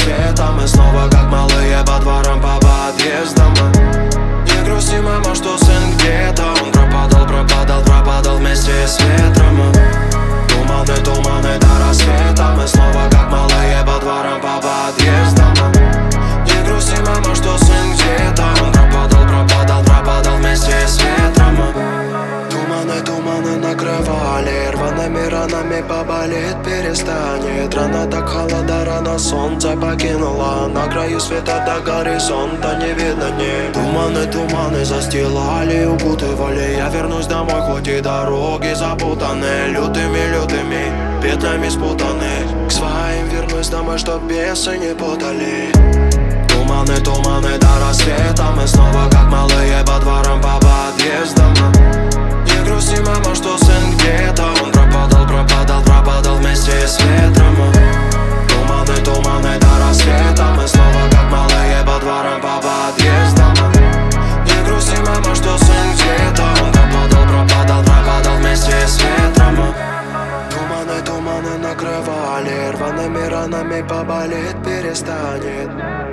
рассвета мы снова как малые по дворам, по подъездам. Не грусти, мама, что сын где-то. Он пропадал вместе с ветром. Туманы, туманы до рассвета мы снова как малые по дворам, по подъездам. Не грусти, мама, что сын где-то. Он пропадал вместе с ветром. Туманы, туманы накрывали, рваными ранами поболеть перестанет. Рано так холода, рано солнце покинуло. На краю света до горизонта не видно ни. Туманы, туманы застилали, укутывали. Я вернусь домой, хоть и дороги запутаны. Лютыми петлями спутаны. К своим вернусь домой, чтоб бесы не путали. Туманы, туманы до рассвета мы снова как малые по дворам, по подъездам. Не грусти, мама, что сын где-то. Он пропадал вместе с ветром. Туманы, туманы до рассвета мы снова как малые по дворам, по подъездам. Не грусти, мама, что сын где-то. Он пропадал вместе с ветром. Туманы, туманы накрывали, рваными ранами поболеть перестанет.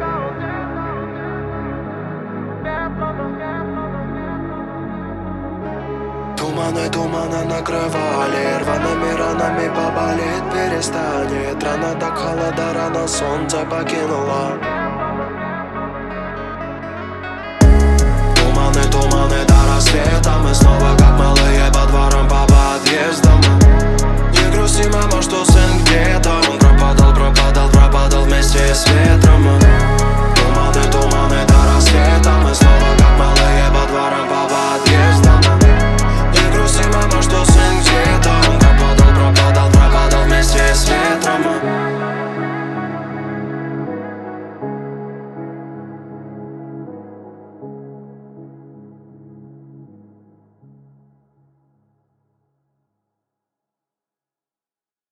Туманы, туманы накрывали, рваными ранами поболеть перестанет. Рано так холода, рано солнце покинуло. Туманы, туманы до рассвета мы снова как малые по дворам, по подъездам. Не грусти, мама, что сын где-то. Он пропадал вместе с ветром.